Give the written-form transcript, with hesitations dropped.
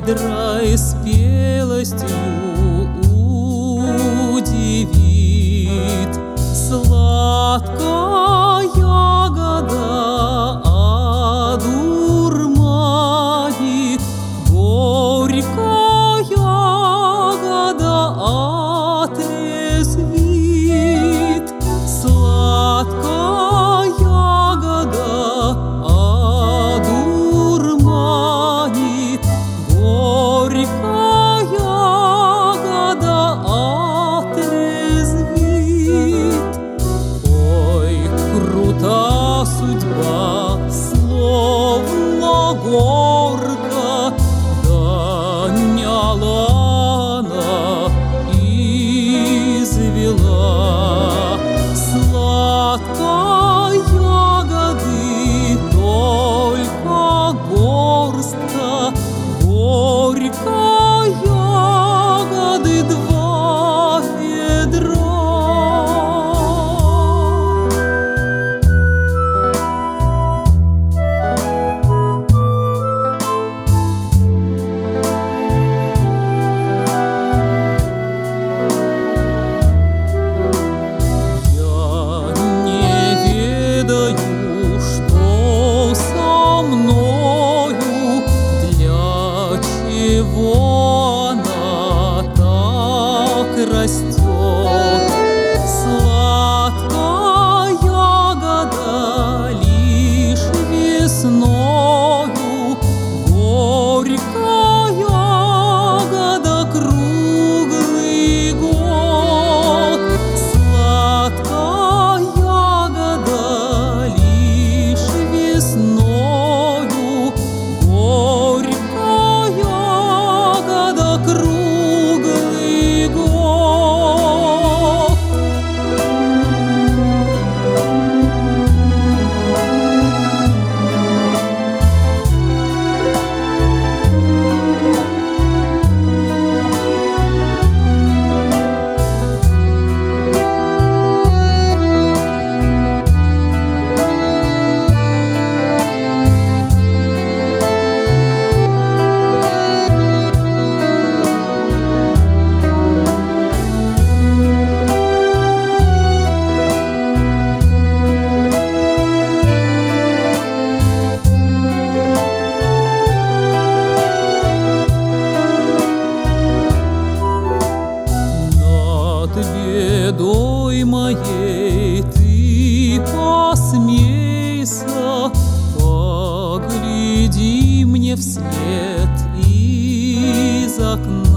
щедрой спелостью удивит. Сладкая ягода одурманит, горькая ягода отрезвит. Сладкая ягода одурманит, горькая ягода отрезвит. Ой, крута судьба, словно горка, доняла она и извела. Сладкой ягоды только горстка, горькой ягоды два ведра. Что со мною, для чего она так растет? Сладкая ягода лишь весною, горькая ягода круглый год. Сладкая ягода лишь весною, горькая ягода круглый год. Бедой моей ты посмейся, погляди мне вслед из окна.